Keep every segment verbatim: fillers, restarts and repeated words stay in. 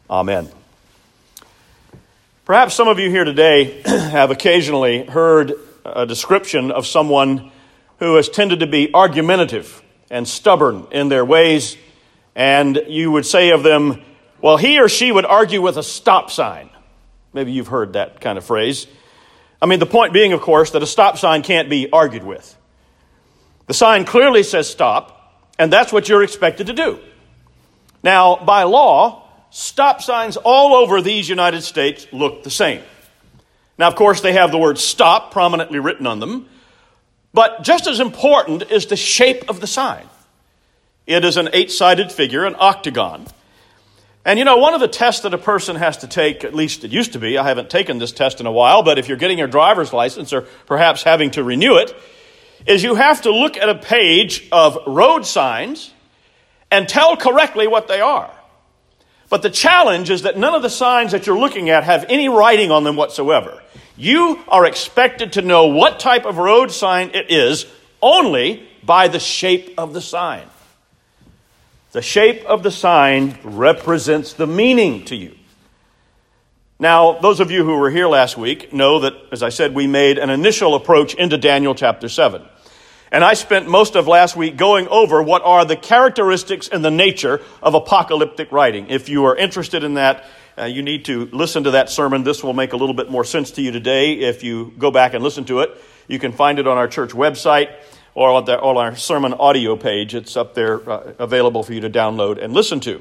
Amen. Perhaps some of you here today have occasionally heard a description of someone who has tended to be argumentative and stubborn in their ways, and you would say of them, well, he or she would argue with a stop sign. Maybe you've heard that kind of phrase. I mean, the point being, of course, that a stop sign can't be argued with. The sign clearly says stop, and that's what you're expected to do. Now, by law, stop signs all over these United States look the same. Now, of course, they have the word stop prominently written on them, but just as important is the shape of the sign. It is an eight-sided figure, an octagon. And you know, one of the tests that a person has to take, at least it used to be, I haven't taken this test in a while, but if you're getting your driver's license or perhaps having to renew it, is you have to look at a page of road signs and tell correctly what they are. But the challenge is that none of the signs that you're looking at have any writing on them whatsoever. You are expected to know what type of road sign it is only by the shape of the sign. The shape of the sign represents the meaning to you. Now, those of you who were here last week know that, as I said, we made an initial approach into Daniel chapter seven. And I spent most of last week going over what are the characteristics and the nature of apocalyptic writing. If you are interested in that, uh, you need to listen to that sermon. This will make a little bit more sense to you today if you go back and listen to it. You can find it on our church website or on, the, on our sermon audio page. It's up there uh, available for you to download and listen to.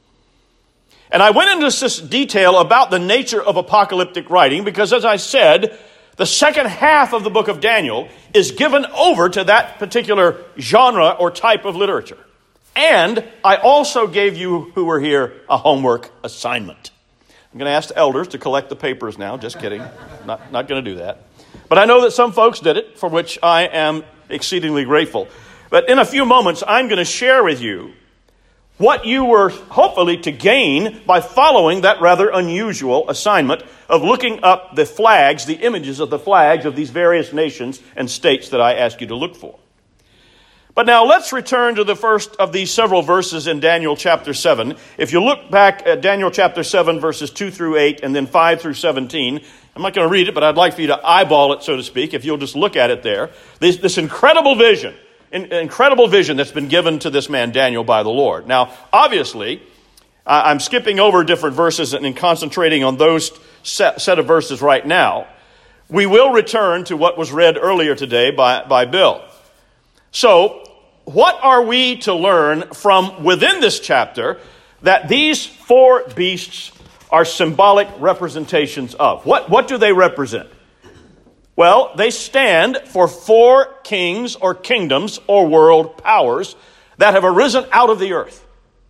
And I went into this detail about the nature of apocalyptic writing because, as I said, the second half of the book of Daniel is given over to that particular genre or type of literature. And I also gave you who were here a homework assignment. I'm going to ask the elders to collect the papers now. Just kidding. Not, not going to do that. But I know that some folks did it, for which I am exceedingly grateful. But in a few moments, I'm going to share with you what you were hopefully to gain by following that rather unusual assignment of looking up the flags, the images of the flags of these various nations and states that I asked you to look for. But now let's return to the first of these several verses in Daniel chapter seven. If you look back at Daniel chapter seven, verses two through eight, and then five through seventeen, I'm not going to read it, but I'd like for you to eyeball it, so to speak, if you'll just look at it there. This, this incredible vision. Incredible vision that's been given to this man Daniel by the Lord. Now, obviously, I'm skipping over different verses and concentrating on those set, set of verses right now. We will return to what was read earlier today by, by Bill. So, what are we to learn from within this chapter that these four beasts are symbolic representations of? What, what do they represent? Well, they stand for four kings or kingdoms or world powers that have arisen out of the earth.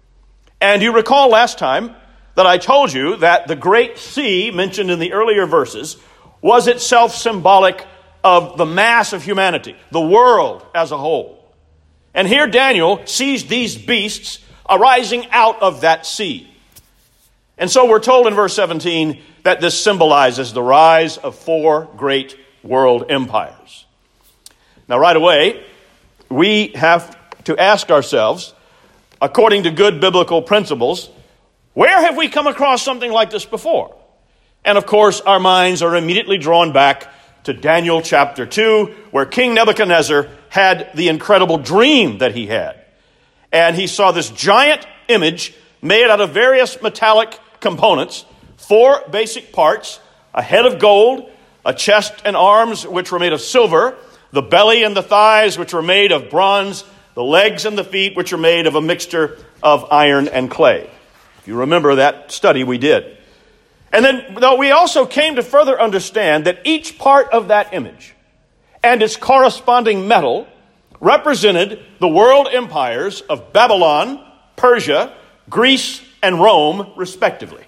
And you recall last time that I told you that the great sea mentioned in the earlier verses was itself symbolic of the mass of humanity, the world as a whole. And here Daniel sees these beasts arising out of that sea. And so we're told in verse seventeen that this symbolizes the rise of four great world empires. Now, right away, we have to ask ourselves, according to good biblical principles, where have we come across something like this before? And of course, our minds are immediately drawn back to Daniel chapter two, where King Nebuchadnezzar had the incredible dream that he had. And he saw this giant image made out of various metallic components, four basic parts, a head of gold, a chest and arms which were made of silver, the belly and the thighs which were made of bronze, the legs and the feet which are made of a mixture of iron and clay. If you remember that study we did. And then though we also came to further understand that each part of that image and its corresponding metal represented the world empires of Babylon, Persia, Greece, and Rome, respectively.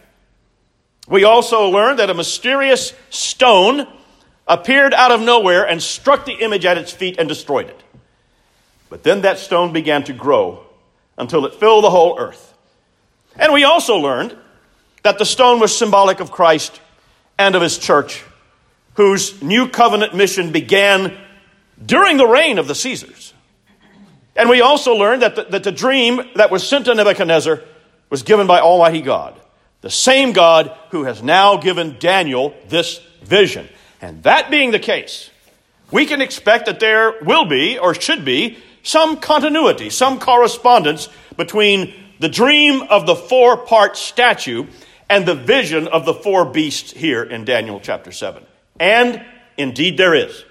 We also learned that a mysterious stone appeared out of nowhere and struck the image at its feet and destroyed it. But then that stone began to grow until it filled the whole earth. And we also learned that the stone was symbolic of Christ and of his church, whose new covenant mission began during the reign of the Caesars. And we also learned that the, that the dream that was sent to Nebuchadnezzar was given by Almighty God. The same God who has now given Daniel this vision. And that being the case, we can expect that there will be, or should be, some continuity, some correspondence between the dream of the four-part statue and the vision of the four beasts here in Daniel chapter seven. And indeed there is.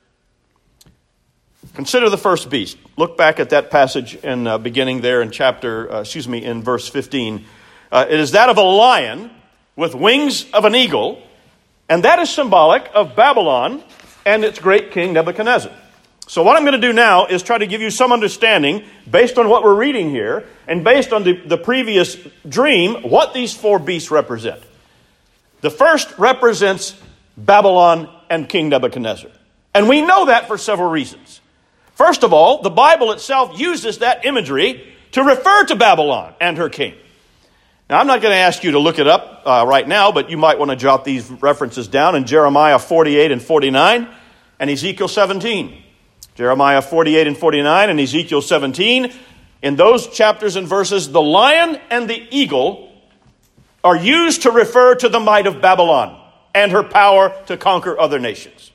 Consider the first beast. Look back at that passage in uh, beginning there in chapter, uh, excuse me, in verse fifteen. Uh, it is that of a lion with wings of an eagle, and that is symbolic of Babylon and its great king Nebuchadnezzar. So what I'm going to do now is try to give you some understanding, based on what we're reading here, and based on the, the previous dream, what these four beasts represent. The first represents Babylon and King Nebuchadnezzar. And we know that for several reasons. First of all, the Bible itself uses that imagery to refer to Babylon and her king. Now, I'm not going to ask you to look it up uh, right now, but you might want to jot these references down in Jeremiah forty-eight and forty-nine and Ezekiel seventeen. Jeremiah forty-eight and forty-nine and Ezekiel seventeen. In those chapters and verses, the lion and the eagle are used to refer to the might of Babylon and her power to conquer other nations.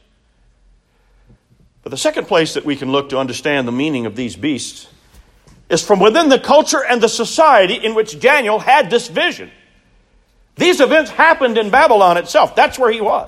But the second place that we can look to understand the meaning of these beasts is from within the culture and the society in which Daniel had this vision. These events happened in Babylon itself. That's where he was.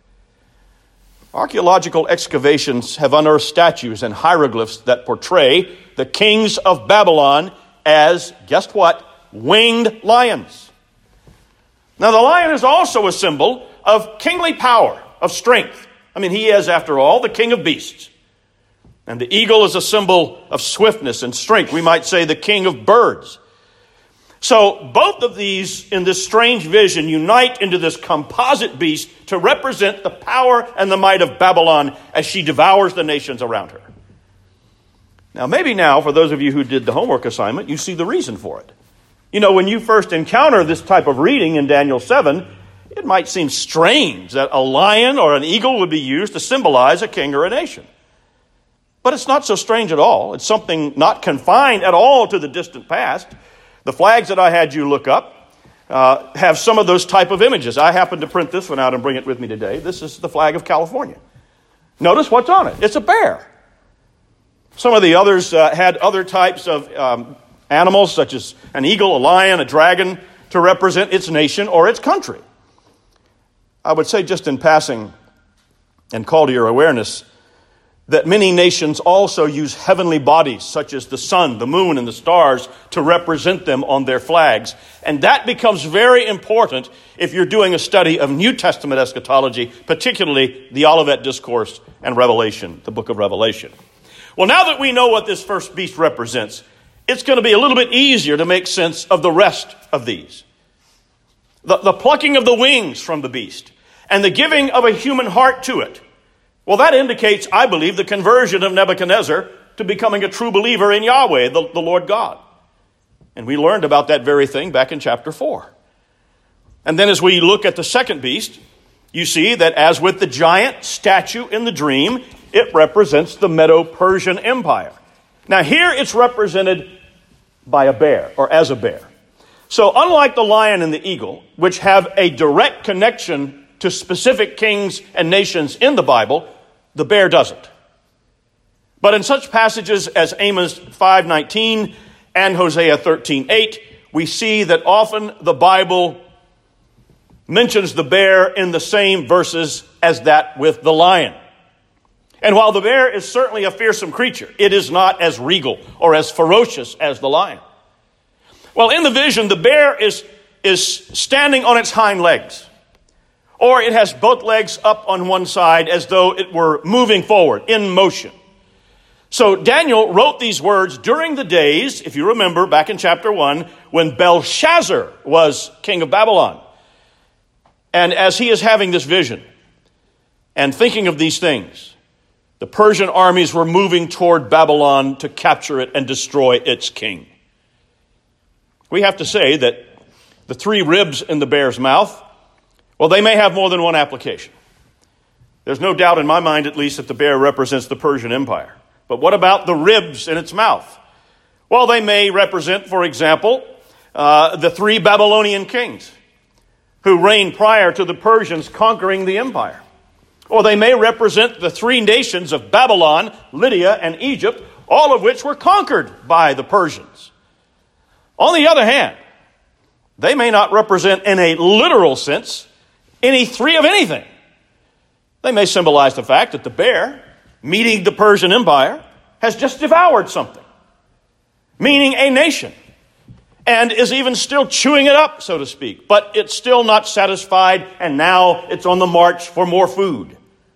Archaeological excavations have unearthed statues and hieroglyphs that portray the kings of Babylon as, guess what, winged lions. Now, the lion is also a symbol of kingly power, of strength. I mean, he is, after all, the king of beasts. And the eagle is a symbol of swiftness and strength. We might say the king of birds. So both of these in this strange vision unite into this composite beast to represent the power and the might of Babylon as she devours the nations around her. Now, maybe now, for those of you who did the homework assignment, you see the reason for it. You know, when you first encounter this type of reading in Daniel seven, it might seem strange that a lion or an eagle would be used to symbolize a king or a nation. But it's not so strange at all. It's something not confined at all to the distant past. The flags that I had you look up uh, have some of those type of images. I happen to print this one out and bring it with me today. This is the flag of California. Notice what's on it. It's a bear. Some of the others uh, had other types of um, animals, such as an eagle, a lion, a dragon, to represent its nation or its country. I would say just in passing and call to your awareness that many nations also use heavenly bodies, such as the sun, the moon, and the stars, to represent them on their flags. And that becomes very important if you're doing a study of New Testament eschatology, particularly the Olivet Discourse and Revelation, the book of Revelation. Well, now that we know what this first beast represents, it's going to be a little bit easier to make sense of the rest of these. The, the plucking of the wings from the beast and the giving of a human heart to it. Well, that indicates, I believe, the conversion of Nebuchadnezzar to becoming a true believer in Yahweh, the, the Lord God. And we learned about that very thing back in chapter four. And then as we look at the second beast, you see that as with the giant statue in the dream, it represents the Medo-Persian Empire. Now here it's represented by a bear, or as a bear. So unlike the lion and the eagle, which have a direct connection to specific kings and nations in the Bible, the bear doesn't. But in such passages as Amos five nineteen and Hosea thirteen eight, we see that often the Bible mentions the bear in the same verses as that with the lion. And while the bear is certainly a fearsome creature, it is not as regal or as ferocious as the lion. Well, in the vision, the bear is, is standing on its hind legs. Or it has both legs up on one side as though it were moving forward, in motion. So Daniel wrote these words during the days, if you remember, back in chapter one, when Belshazzar was king of Babylon. And as he is having this vision and thinking of these things, the Persian armies were moving toward Babylon to capture it and destroy its king. We have to say that the three ribs in the bear's mouth, well, they may have more than one application. There's no doubt in my mind, at least, that the bear represents the Persian Empire. But what about the ribs in its mouth? Well, they may represent, for example, uh, the three Babylonian kings, who reigned prior to the Persians conquering the empire. Or they may represent the three nations of Babylon, Lydia, and Egypt, all of which were conquered by the Persians. On the other hand, they may not represent in a literal sense any three of anything. They may symbolize the fact that the bear, meeting the Persian Empire, has just devoured something, meaning a nation, and is even still chewing it up, so to speak. But it's still not satisfied, and now it's on the march for more food.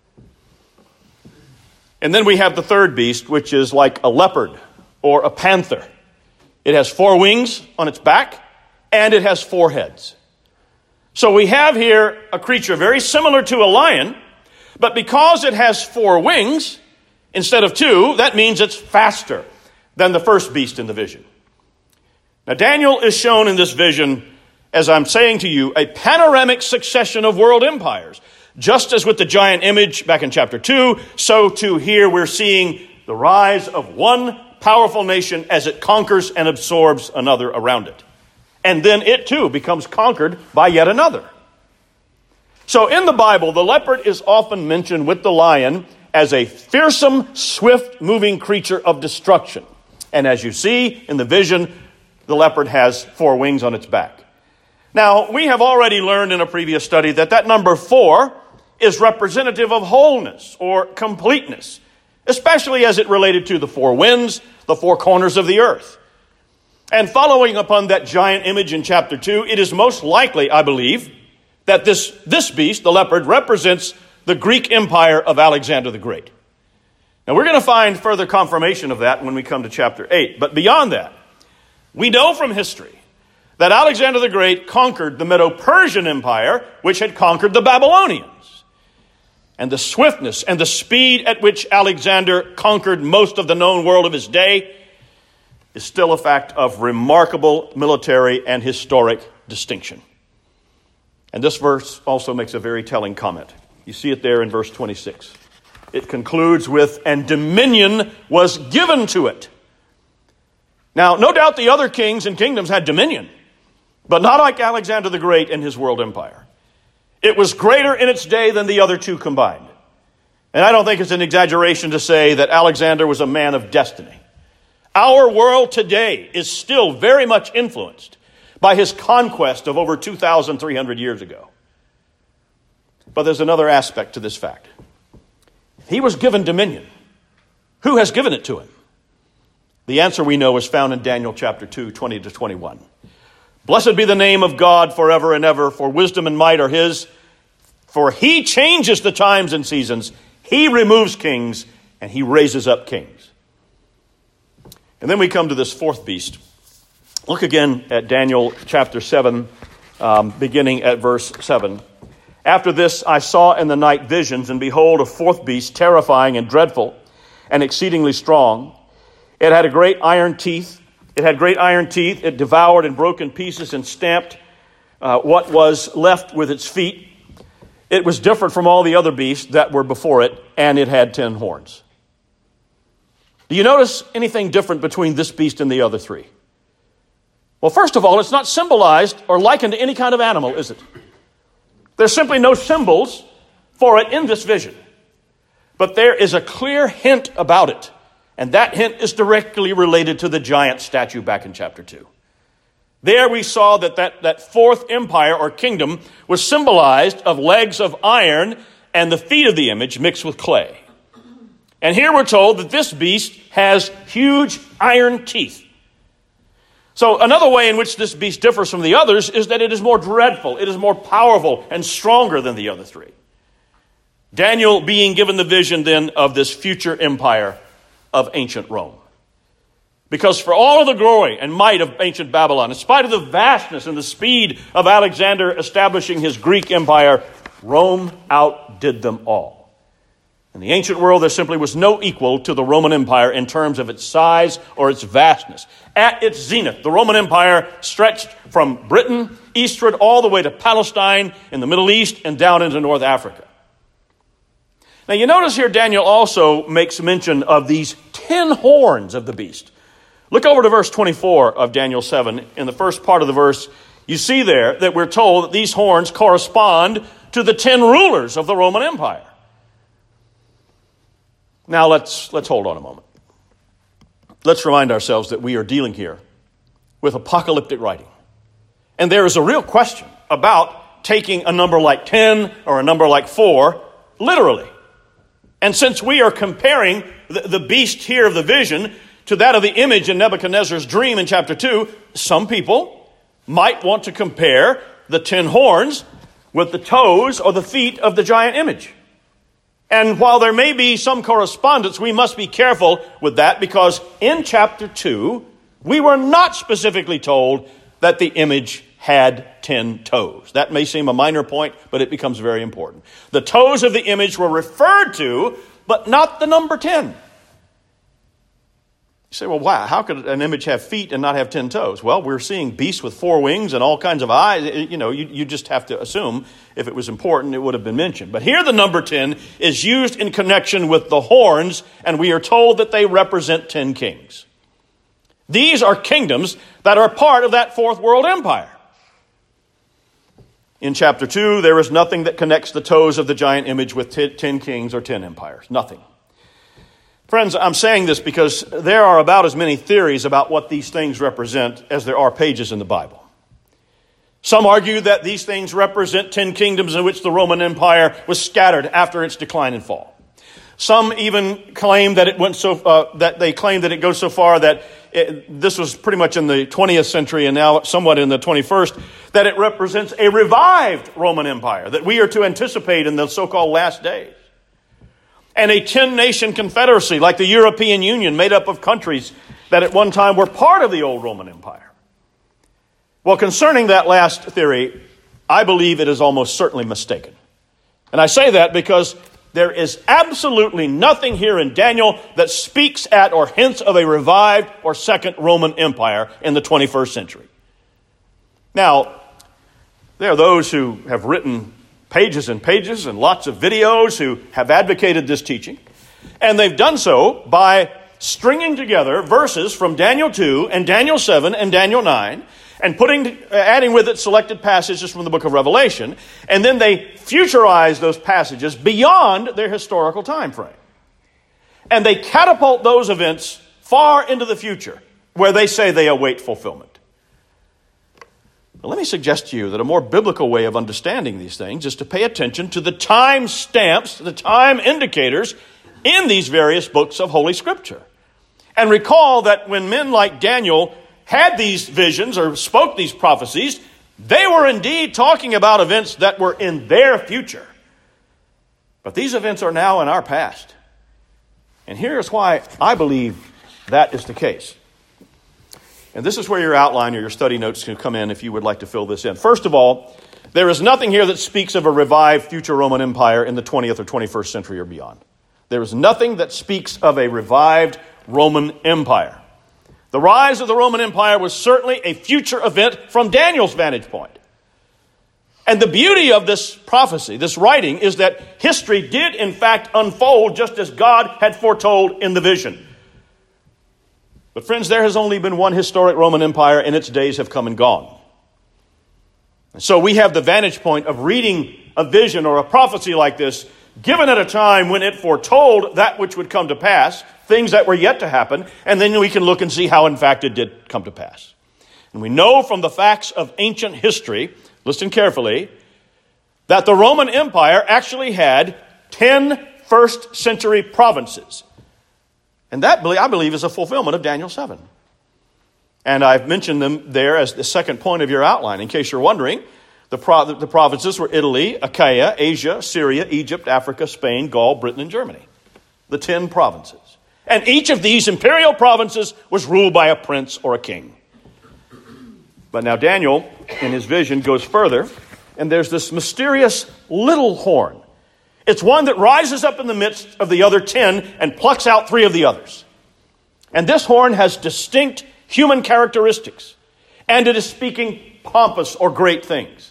And then we have the third beast, which is like a leopard or a panther. It has four wings on its back, and it has four heads. So we have here a creature very similar to a lion, but because it has four wings instead of two, that means it's faster than the first beast in the vision. Now, Daniel is shown in this vision, as I'm saying to you, a panoramic succession of world empires. Just as with the giant image back in chapter two, so too here we're seeing the rise of one powerful nation as it conquers and absorbs another around it. And then it too becomes conquered by yet another. So in the Bible, the leopard is often mentioned with the lion as a fearsome, swift-moving creature of destruction. And as you see in the vision, the leopard has four wings on its back. Now, we have already learned in a previous study that that number four is representative of wholeness or completeness, especially as it related to the four winds, the four corners of the earth. And following upon that giant image in chapter two, it is most likely, I believe, that this, this beast, the leopard, represents the Greek Empire of Alexander the Great. Now, we're going to find further confirmation of that when we come to chapter eight. But beyond that, we know from history that Alexander the Great conquered the Medo-Persian Empire, which had conquered the Babylonians. And the swiftness and the speed at which Alexander conquered most of the known world of his day is still a fact of remarkable military and historic distinction. And this verse also makes a very telling comment. You see it there in verse twenty-six. It concludes with, "And dominion was given to it." Now, no doubt the other kings and kingdoms had dominion, but not like Alexander the Great and his world empire. It was greater in its day than the other two combined. And I don't think it's an exaggeration to say that Alexander was a man of destiny. Our world today is still very much influenced by his conquest of over two thousand three hundred years ago. But there's another aspect to this fact. He was given dominion. Who has given it to him? The answer we know is found in Daniel chapter two, twenty to twenty-one. "Blessed be the name of God forever and ever, for wisdom and might are his. For he changes the times and seasons. He removes kings, and he raises up kings." And then we come to this fourth beast. Look again at Daniel chapter seven, um, beginning at verse seven. "After this I saw in the night visions, and behold, a fourth beast, terrifying and dreadful, and exceedingly strong. It had a great iron teeth. It had great iron teeth. It devoured and broke in pieces and stamped uh, what was left with its feet. It was different from all the other beasts that were before it, and it had ten horns." Do you notice anything different between this beast and the other three? Well, first of all, it's not symbolized or likened to any kind of animal, is it? There's simply no symbols for it in this vision. But there is a clear hint about it. And that hint is directly related to the giant statue back in chapter two. There we saw that that, that fourth empire or kingdom was symbolized of legs of iron and the feet of the image mixed with clay. And here we're told that this beast has huge iron teeth. So another way in which this beast differs from the others is that it is more dreadful, it is more powerful and stronger than the other three. Daniel being given the vision then of this future empire of ancient Rome. Because for all of the glory and might of ancient Babylon, in spite of the vastness and the speed of Alexander establishing his Greek empire, Rome outdid them all. In the ancient world, there simply was no equal to the Roman Empire in terms of its size or its vastness. At its zenith, the Roman Empire stretched from Britain eastward all the way to Palestine in the Middle East and down into North Africa. Now you notice here Daniel also makes mention of these ten horns of the beast. Look over to verse twenty-four of Daniel seven. In the first part of the verse, You see there that we're told that these horns correspond to the ten rulers of the Roman Empire. Now let's, let's hold on a moment. Let's remind ourselves that we are dealing here with apocalyptic writing. And there is a real question about taking a number like ten or a number like four literally. And since we are comparing the, the beast here of the vision to that of the image in Nebuchadnezzar's dream in chapter two, some people might want to compare the ten horns with the toes or the feet of the giant image. And while there may be some correspondence, we must be careful with that, because in chapter two, we were not specifically told that the image had ten toes. That may seem a minor point, but it becomes very important. The toes of the image were referred to, but not the number ten. You say, well, wow, how could an image have feet and not have ten toes? Well, we're seeing beasts with four wings and all kinds of eyes. You know, you, you just have to assume if it was important, it would have been mentioned. But here the number ten is used in connection with the horns, and we are told that they represent ten kings. These are kingdoms that are part of that fourth world empire. In chapter two, there is nothing that connects the toes of the giant image with t- ten kings or ten empires. Nothing. Friends, I'm saying this because there are about as many theories about what these things represent as there are pages in the Bible. Some argue that these things represent ten kingdoms in which the Roman Empire was scattered after its decline and fall. Some even claim that it went so uh, that they claim that it goes so far that it, this was pretty much in the twentieth century and now somewhat in the twenty-first, that it represents a revived Roman Empire that we are to anticipate in the so-called last days. And a ten-nation confederacy like the European Union, made up of countries that at one time were part of the old Roman Empire. Well, concerning that last theory, I believe it is almost certainly mistaken. And I say that because there is absolutely nothing here in Daniel that speaks at or hints of a revived or second Roman Empire in the twenty-first century. Now, there are those who have written pages and pages and lots of videos who have advocated this teaching. And they've done so by stringing together verses from Daniel two and Daniel seven and Daniel nine and putting, adding with it selected passages from the book of Revelation. And then they futurize those passages beyond their historical time frame. And they catapult those events far into the future, where they say they await fulfillment. But let me suggest to you that a more biblical way of understanding these things is to pay attention to the time stamps, the time indicators in these various books of Holy Scripture. And recall that when men like Daniel had these visions or spoke these prophecies, they were indeed talking about events that were in their future. But these events are now in our past. And here's why I believe that is the case. And this is where your outline or your study notes can come in if you would like to fill this in. First of all, there is nothing here that speaks of a revived future Roman Empire in the twentieth or twenty-first century or beyond. There is nothing that speaks of a revived Roman Empire. The rise of the Roman Empire was certainly a future event from Daniel's vantage point. And the beauty of this prophecy, this writing, is that history did in fact unfold just as God had foretold in the vision. But friends, there has only been one historic Roman Empire, and its days have come and gone. And so we have the vantage point of reading a vision or a prophecy like this, given at a time when it foretold that which would come to pass, things that were yet to happen, and then we can look and see how in fact it did come to pass. And we know from the facts of ancient history, listen carefully, that the Roman Empire actually had ten first century provinces. And that, I believe, is a fulfillment of Daniel seven. And I've mentioned them there as the second point of your outline. In case you're wondering, the, pro- the provinces were Italy, Achaia, Asia, Syria, Egypt, Africa, Spain, Gaul, Britain, and Germany. The ten provinces. And each of these imperial provinces was ruled by a prince or a king. But now Daniel, in his vision, goes further, and there's this mysterious little horn. It's one that rises up in the midst of the other ten and plucks out three of the others. And this horn has distinct human characteristics, and it is speaking pompous or great things.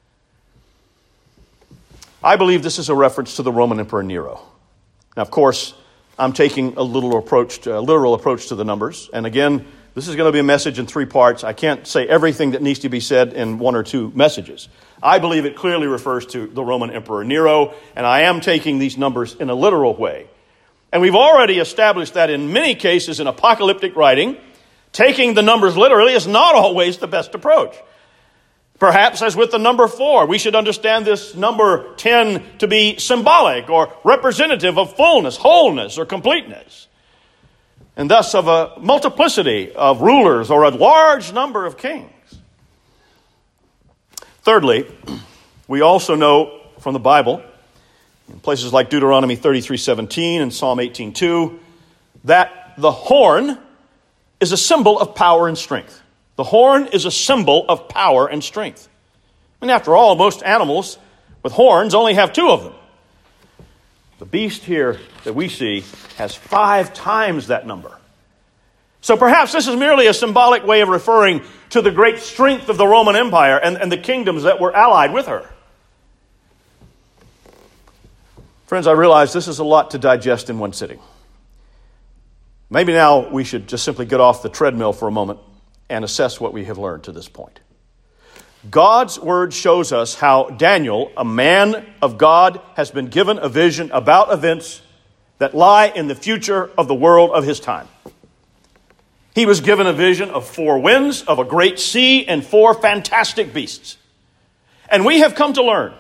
I believe this is a reference to the Roman Emperor Nero. Now, of course, I'm taking a little approach, to, a literal approach to the numbers, and again, This is going to be a message in three parts. I can't say everything that needs to be said in one or two messages. I believe it clearly refers to the Roman Emperor Nero, and I am taking these numbers in a literal way. And we've already established that in many cases in apocalyptic writing, taking the numbers literally is not always the best approach. Perhaps, as with the number four, we should understand this number ten to be symbolic or representative of fullness, wholeness, or completeness, and thus of a multiplicity of rulers or a large number of kings. Thirdly, we also know from the Bible, in places like Deuteronomy thirty-three seventeen and Psalm eighteen two, that the horn is a symbol of power and strength. The horn is a symbol of power and strength. And after all, most animals with horns only have two of them. The beast here that we see has five times that number. So perhaps this is merely a symbolic way of referring to the great strength of the Roman Empire and, and the kingdoms that were allied with her. Friends, I realize this is a lot to digest in one sitting. Maybe now we should just simply get off the treadmill for a moment and assess what we have learned to this point. God's word shows us how Daniel, a man of God, has been given a vision about events that lie in the future of the world of his time. He was given a vision of four winds, of a great sea, and four fantastic beasts. And we have come to learn,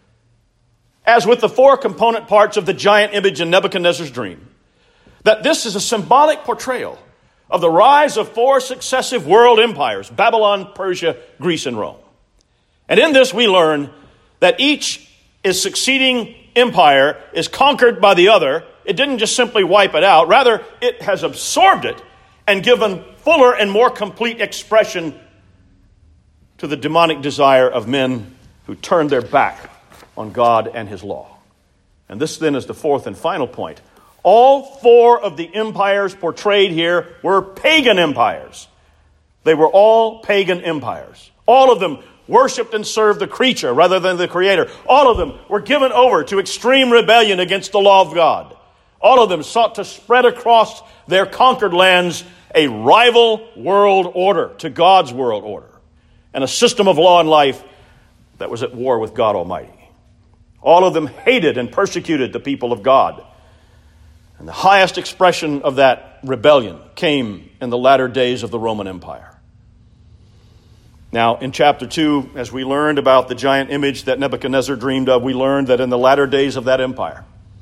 as with the four component parts of the giant image in Nebuchadnezzar's dream, that this is a symbolic portrayal of the rise of four successive world empires, Babylon, Persia, Greece, and Rome. And in this we learn that each is succeeding empire is conquered by the other. It didn't just simply wipe it out. Rather, it has absorbed it and given fuller and more complete expression to the demonic desire of men who turned their back on God and his law. And this then is the fourth and final point. All four of the empires portrayed here were pagan empires. They were all pagan empires. All of them worshipped and served the creature rather than the creator. All of them were given over to extreme rebellion against the law of God. All of them sought to spread across their conquered lands a rival world order to God's world order and a system of law and life that was at war with God Almighty. All of them hated and persecuted the people of God. And the highest expression of that rebellion came in the latter days of the Roman Empire. Now, in chapter two, as we learned about the giant image that Nebuchadnezzar dreamed of, we learned that in the latter days of that empire,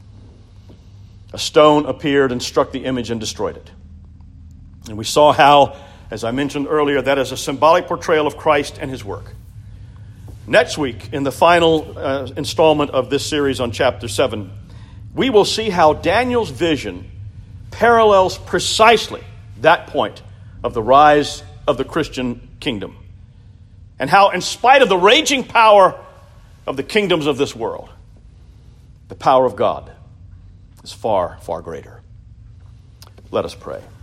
a stone appeared and struck the image and destroyed it. And we saw how, as I mentioned earlier, that is a symbolic portrayal of Christ and his work. Next week, in the final uh, installment of this series on chapter seven, we will see how Daniel's vision parallels precisely that point of the rise of the Christian kingdom. And how, in spite of the raging power of the kingdoms of this world, the power of God is far, far greater. Let us pray.